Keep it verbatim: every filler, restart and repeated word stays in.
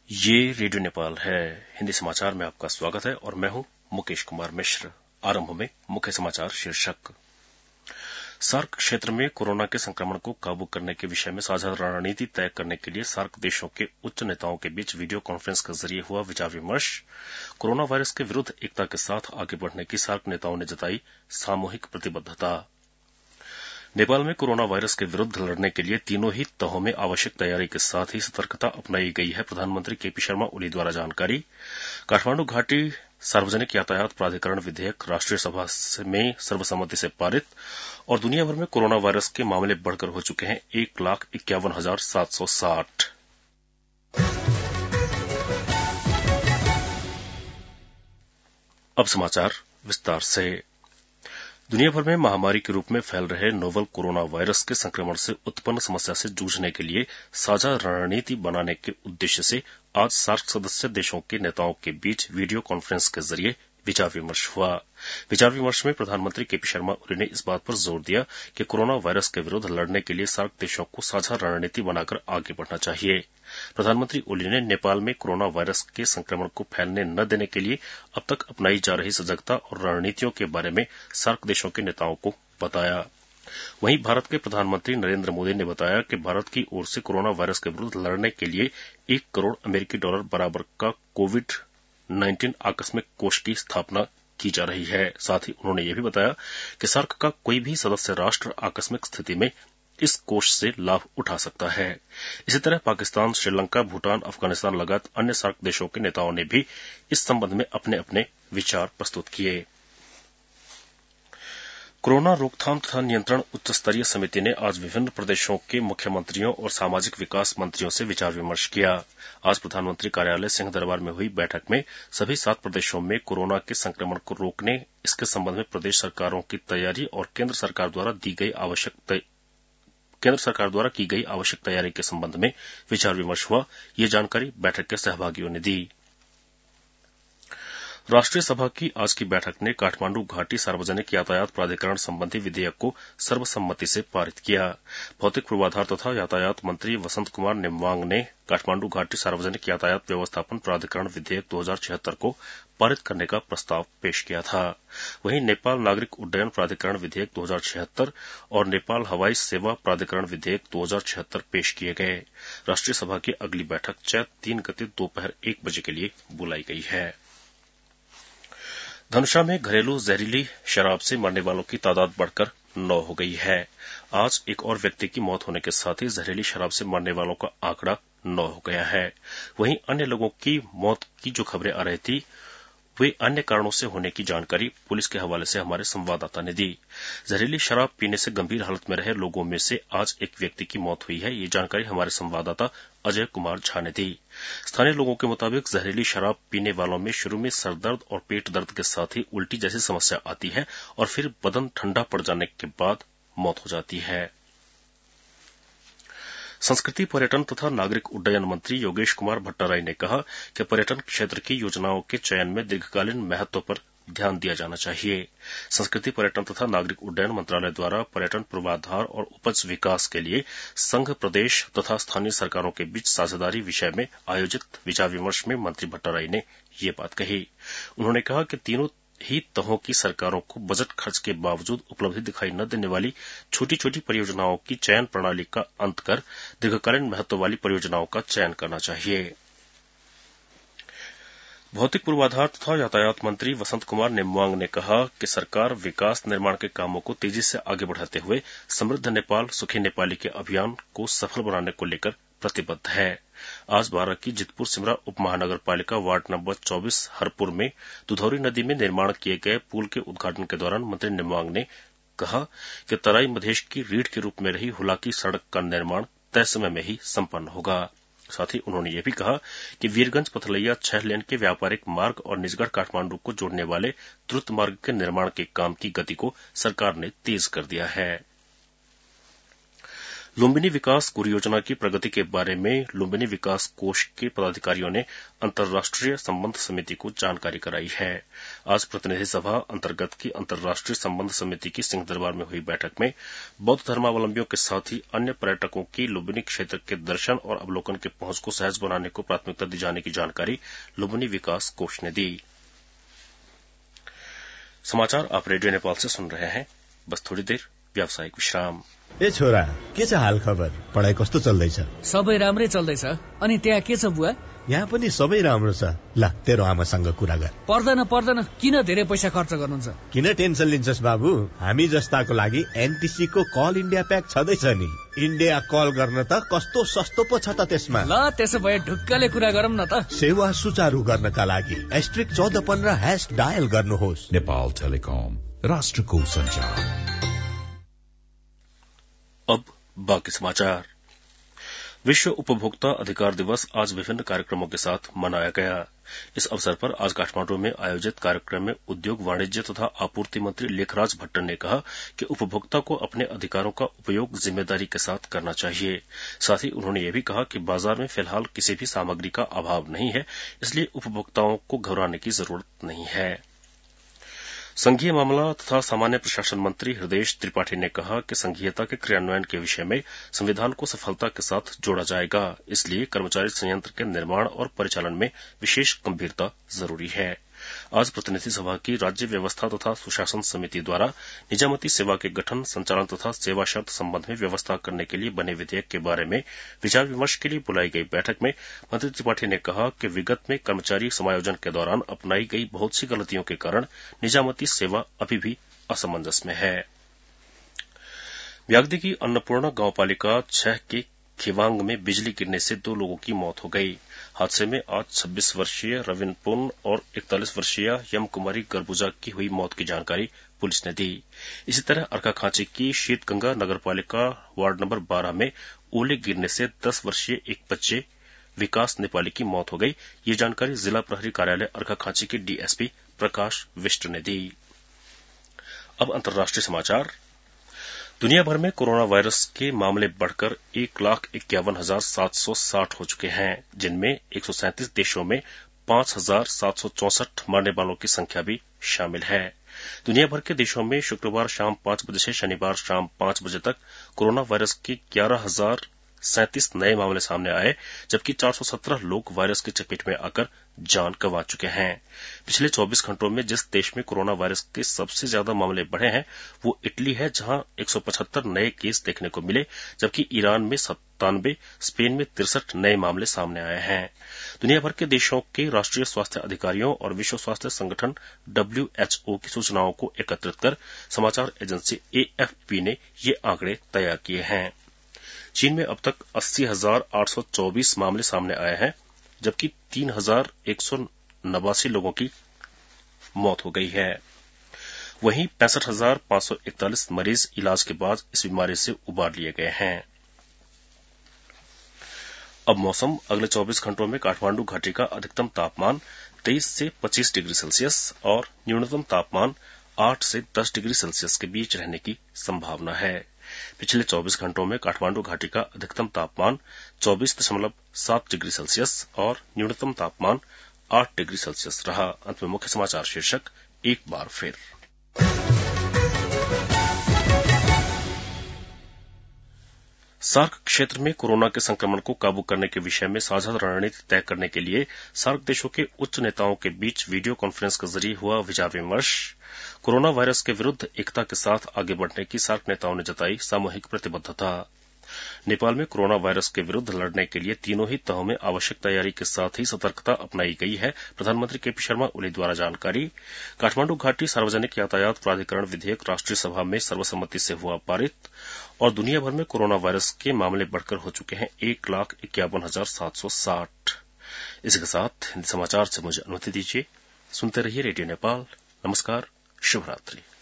ये रेडियो नेपाल है। हिंदी समाचार में आपका स्वागत है और मैं हूं मुकेश कुमार मिश्र। आरंभ में मुख्य समाचार शीर्षक। सार्क क्षेत्र में कोरोना के संक्रमण को काबू करने के विषय में साझा रणनीति तय करने के लिए सार्क देशों के उच्च नेताओं के बीच वीडियो कॉन्फ्रेंस के जरिए हुआ विचार विमर्श। कोरोना वायरस के विरुद्ध एकता के साथ आगे बढ़ने की सार्क नेताओं ने जताई सामूहिक प्रतिबद्धता। नेपाल में कोरोना वायरस के विरुद्ध लड़ने के लिए तीनों ही तहों में आवश्यक तैयारी के साथ ही सतर्कता अपनाई गई है। प्रधानमंत्री केपी शर्मा ओली द्वारा जानकारी। काठमांडू घाटी सार्वजनिक यातायात प्राधिकरण विधेयक राष्ट्रीय सभा में सर्वसम्मति से पारित और दुनिया भर में कोरोना वायरस के मामले बढ़कर हो चुके हैं एक लाख इक्यावन हजार सात सौ साठ। अब समाचार विस्तार से। दुनिया भर में महामारी के रूप में फैल रहे नोवल कोरोना वायरस के संक्रमण से उत्पन्न समस्या से जूझने के लिए साझा रणनीति बनाने के उद्देश्य से आज सार्क सदस्य देशों के नेताओं के बीच वीडियो कॉन्फ्रेंस के जरिए विचार विमर्श हुआ। विचार विमर्श में प्रधानमंत्री केपी शर्मा ओली ने इस बात पर जोर दिया कि कोरोना वायरस के विरुद्ध लड़ने के लिए सार्क देशों को साझा रणनीति बनाकर आगे बढ़ना चाहिए। प्रधानमंत्री ओली ने नेपाल में कोरोना वायरस के संक्रमण को फैलने न देने के लिए अब तक अपनाई जा रही सजगता और रणनीतियों के बारे में सार्क देशों के नेताओं को बताया। वहीं भारत के प्रधानमंत्री नरेंद्र मोदी ने बताया कि भारत की ओर से कोरोना वायरस के विरुद्ध लड़ने के लिए एक करोड़ अमेरिकी डॉलर बराबर का कोविड नाइन्टीन आकस्मिक कोष की स्थापना की जा रही है। साथ ही उन्होंने यह भी बताया कि सार्क का कोई भी सदस्य राष्ट्र आकस्मिक स्थिति में इस कोष से लाभ उठा सकता है। इसी तरह पाकिस्तान, श्रीलंका, भूटान, अफगानिस्तान लगातार अन्य सार्क देशों के नेताओं ने भी इस संबंध में अपने अपने विचार प्रस्तुत किए। कोरोना रोकथाम तथा नियंत्रण उच्च स्तरीय समिति ने आज विभिन्न प्रदेशों के मुख्यमंत्रियों और सामाजिक विकास मंत्रियों से विचार विमर्श किया। आज प्रधानमंत्री कार्यालय सिंह दरबार में हुई बैठक में सभी सात प्रदेशों में कोरोना के संक्रमण को रोकने, इसके संबंध में प्रदेश सरकारों की तैयारी और केंद्र सरकार द्वारा दी गई आवश्यक केंद्र सरकार द्वारा की गई आवश्यक तैयारी के संबंध में विचार विमर्श हुआ। ये जानकारी बैठक के सहभागियों ने दी। राष्ट्रीय सभा की आज की बैठक ने काठमांडू घाटी सार्वजनिक यातायात प्राधिकरण संबंधी विधेयक को सर्वसम्मति से पारित किया। भौतिक पूर्वाधार तथा यातायात मंत्री वसंत कुमार नेमवांग ने काठमांडू घाटी सार्वजनिक यातायात व्यवस्थापन प्राधिकरण विधेयक दो हजार छिहत्तर को पारित करने का प्रस्ताव पेश किया था। वहीं नेपाल नागरिक उड्डयन प्राधिकरण विधेयक दो हजार छिहत्तर और नेपाल हवाई सेवा प्राधिकरण विधेयक दो हजार छिहत्तर पेश किए गए। राष्ट्रीय सभा की अगली बैठक चैत तीन गते दोपहर एक बजे के लिए बुलाई गई है। धनुषा में घरेलू जहरीली शराब से मरने वालों की तादाद बढ़कर नौ हो गई है। आज एक और व्यक्ति की मौत होने के साथ ही जहरीली शराब से मरने वालों का आंकड़ा नौ हो गया है। वहीं अन्य लोगों की मौत की जो खबरें आ रही थी वे अन्य कारणों से होने की जानकारी पुलिस के हवाले से हमारे संवाददाता ने दी। जहरीली शराब पीने से गंभीर हालत में रहे लोगों में से आज एक व्यक्ति की मौत हुई है। ये जानकारी हमारे संवाददाता अजय कुमार झा ने दी। स्थानीय लोगों के मुताबिक जहरीली शराब पीने वालों में शुरू में सरदर्द और पेट दर्द के साथ ही उल्टी जैसी समस्या आती है और फिर बदन ठंडा पड़ जाने के बाद मौत हो जाती है। संस्कृति, पर्यटन तथा नागरिक उड्डयन मंत्री योगेश कुमार भट्टाराई ने कहा कि पर्यटन क्षेत्र की योजनाओं के चयन में दीर्घकालीन महत्व पर ध्यान दिया जाना चाहिए। संस्कृति, पर्यटन तथा नागरिक उड्डयन मंत्रालय द्वारा पर्यटन पूर्वाधार और उपज विकास के लिए संघ, प्रदेश तथा स्थानीय सरकारों के बीच साझेदारी विषय में आयोजित विचार विमर्श में मंत्री भट्टाराई ने ये बात कही। उन्होंने कहा कि तीनों ही तहों की सरकारों को बजट खर्च के बावजूद उपलब्धि दिखाई न देने वाली छोटी छोटी परियोजनाओं की चयन प्रणाली का अंत कर दीर्घकालीन महत्व वाली परियोजनाओं का चयन करना चाहिए। भौतिक पूर्वाधार तथा यातायात मंत्री वसंत कुमार नेमवांग ने कहा कि सरकार विकास निर्माण के कामों को तेजी से आगे बढ़ाते हुए समृद्ध नेपाल सुखी नेपाली के अभियान को सफल बनाने को लेकर प्रतिबद्ध है। आज बारह की जितपुर सिमरा उप महानगर पालिका वार्ड नंबर चौबीस हरपुर में दुधौरी नदी में निर्माण किए गए पुल के उद्घाटन के दौरान मंत्री नेमवांग ने कहा कि तराई मधेश की रीढ़ के रूप में रही हुलाकी सड़क का निर्माण तय समय में ही संपन्न होगा। साथ ही उन्होंने ये भी कहा कि वीरगंज पथलैया छह लेन के व्यापारिक मार्ग और निजगढ़ काठमांडू को जोड़ने वाले द्रुत मार्ग के निर्माण के काम की गति को सरकार ने तेज कर दिया है। लुम्बिनी विकास परियोजना की प्रगति के बारे में लुम्बिनी विकास कोष के पदाधिकारियों ने अंतर्राष्ट्रीय संबंध समिति को जानकारी कराई है। आज प्रतिनिधि सभा अंतर्गत की अंतर्राष्ट्रीय संबंध समिति की सिंह दरबार में हुई बैठक में बौद्ध धर्मावलंबियों के साथ ही अन्य पर्यटकों की लुम्बिनी क्षेत्र के दर्शन और अवलोकन की पहुंच को सहज बनाने को प्राथमिकता दी जाने की जानकारी लुम्बिनी विकास कोष ने दी। समाचार आप रेडियो नेपाल से सुन रहे हैं। बस थोड़ी देर व्यावसायिक विश्राम। ए छोरा, के छ हाल खबर? पढाइ कस्तो चल्दैछ? सबै राम्रै चल्दैछ। अनि त्यहाँ के छ बुवा? यहाँ पनि सबै राम्रो छ। ल, तेरो आमासँग कुरा गर। पर्दैन पर्दैन, किन धेरै पैसा खर्च गर्नुहुन्छ? किन टेन्सन लिन्छस् बाबु? हामी जस्ताको लागि एनटीसी को कल इन्डिया प्याक छँदैछ नि। इन्डिया कल गर्न त कस्तो सस्तो पो छ त त्यसमा। ल, त्यसो भए ढुक्कले कुरा गरौँ न त। सेवा सुचारू गर्नका लागि एस्ट्रिक चौध पन्ध्र हैश डायल गर्नुहोस्। नेपाल टेलिकम, राष्ट्रको संचार। अब बाकी समाचार। विश्व उपभोक्ता अधिकार दिवस आज विभिन्न कार्यक्रमों के साथ मनाया गया। इस अवसर पर आज काठमांडू में आयोजित कार्यक्रम में उद्योग वाणिज्य तथा आपूर्ति मंत्री लेखराज भट्टन ने कहा कि उपभोक्ता को अपने अधिकारों का उपयोग जिम्मेदारी के साथ करना चाहिए। साथ ही उन्होंने यह भी कहा कि बाजार में फिलहाल किसी भी सामग्री का अभाव नहीं है, इसलिए उपभोक्ताओं को घबराने की जरूरत नहीं है। संघीय मामला तथा सामान्य प्रशासन मंत्री हृदयेश त्रिपाठी ने कहा कि संघीयता के क्रियान्वयन के विषय में संविधान को सफलता के साथ जोड़ा जाएगा, इसलिए कर्मचारी संयंत्र के निर्माण और परिचालन में विशेष गंभीरता जरूरी है। आज प्रतिनिधि सभा की राज्य व्यवस्था तथा सुशासन समिति द्वारा निजामती सेवा के गठन, संचालन तथा सेवा शर्त संबंध में व्यवस्था करने के लिए बने विधेयक के बारे में विचार विमर्श के लिए बुलाई गई बैठक में मंत्री त्रिपाठी ने कहा कि विगत में कर्मचारी समायोजन के दौरान अपनाई गई बहुत सी गलतियों के कारण निजामती सेवा अभी भी असमंजस में है। ब्यागदी की अन्नपूर्णा गांवपालिका छह के खिवांग में बिजली गिरने से दो लोगों की मौत हो गई। हादसे में आज छब्बीस वर्षीय रविन पुन और इकतालीस वर्षीय यम कुमारी गरबुजा की हुई मौत की जानकारी पुलिस ने दी। इसी तरह अर्का खांची की शीतगंगा नगरपालिका वार्ड नंबर बारह में ओले गिरने से दस वर्षीय एक बच्चे विकास नेपाली की मौत हो गई। ये जानकारी जिला प्रहरी कार्यालय अर्का खांची के डीएसपी प्रकाश विष्ट ने दी। अब अंतर्राष्ट्रीय समाचार। दुनिया भर में कोरोना वायरस के मामले बढ़कर एक लाख इक्यावन हजार सात सौ साठ हो चुके हैं, जिनमें एक सौ सैंतीस देशों में पांच हजार सात सौ चौसठ मरने वालों की संख्या भी शामिल है। दुनिया भर के देशों में शुक्रवार शाम पांच बजे से शनिवार शाम पांच बजे तक कोरोना वायरस के ग्यारह हजार सैंतीस नए मामले सामने आए, जबकि चार सौ सत्रह लोग वायरस की चपेट में आकर जान गंवा चुके हैं। पिछले चौबीस घंटों में जिस देश में कोरोना वायरस के सबसे ज्यादा मामले बढ़े हैं वो इटली है, जहां एक सौ पचहत्तर नए केस देखने को मिले, जबकि ईरान में सत्तानवे, स्पेन में तिरसठ नए मामले सामने आए हैं। दुनिया भर के देशों के राष्ट्रीय स्वास्थ्य अधिकारियों और विश्व स्वास्थ्य संगठन डब्ल्यू एच ओ की सूचनाओं को एकत्रित कर समाचार एजेंसी ए एफ पी ने ये आंकड़े तैयार किए हैं। चीन में अब तक अस्सी हजार आठ सौ चौबीस मामले सामने आए हैं, जबकि तीन हजार एक सौ नवासी लोगों की मौत हो गई है। वहीं पैंसठ हजार पांच सौ इकतालीस मरीज इलाज के बाद इस बीमारी से उबार लिए गए हैं। अब मौसम। अगले चौबीस घंटों में काठमांडू घाटी का अधिकतम तापमान तेईस से पच्चीस डिग्री सेल्सियस और न्यूनतम तापमान आठ से दस डिग्री सेल्सियस के बीच रहने की संभावना है। पिछले चौबीस घंटों में काठमांडू घाटी का अधिकतम तापमान चौबीस दशमलव सात डिग्री सेल्सियस और न्यूनतम तापमान आठ डिग्री सेल्सियस रहा। अंत में मुख्य समाचार शीर्षक एक बार फिर। सार्क क्षेत्र में कोरोना के संक्रमण को काबू करने के विषय में साझा रणनीति तय करने के लिए सार्क देशों के उच्च नेताओं के बीच वीडियो कॉन्फ्रेंस के जरिए हुआ विचार विमर्श। कोरोना वायरस के विरुद्ध एकता के साथ आगे बढ़ने की सार्क नेताओं ने जताई सामूहिक प्रतिबद्धता। नेपाल में कोरोना वायरस के विरुद्ध लड़ने के लिए तीनों ही तहों में आवश्यक तैयारी के साथ ही सतर्कता अपनाई गई है, प्रधानमंत्री केपी शर्मा ओली द्वारा जानकारी। काठमांडू घाटी सार्वजनिक यातायात प्राधिकरण विधेयक राष्ट्रीय सभा में सर्वसम्मति से हुआ पारित। और दुनिया भर में कोरोना वायरस के मामले बढ़कर हो चुके हैं एक लाख इक्यावन हजार सात सौ साठ। इसी के साथ हिंदी समाचार से मुझे अनुमति दीजिए। सुनते रहिए रेडियो नेपाल। नमस्कार, शुभ रात्रि।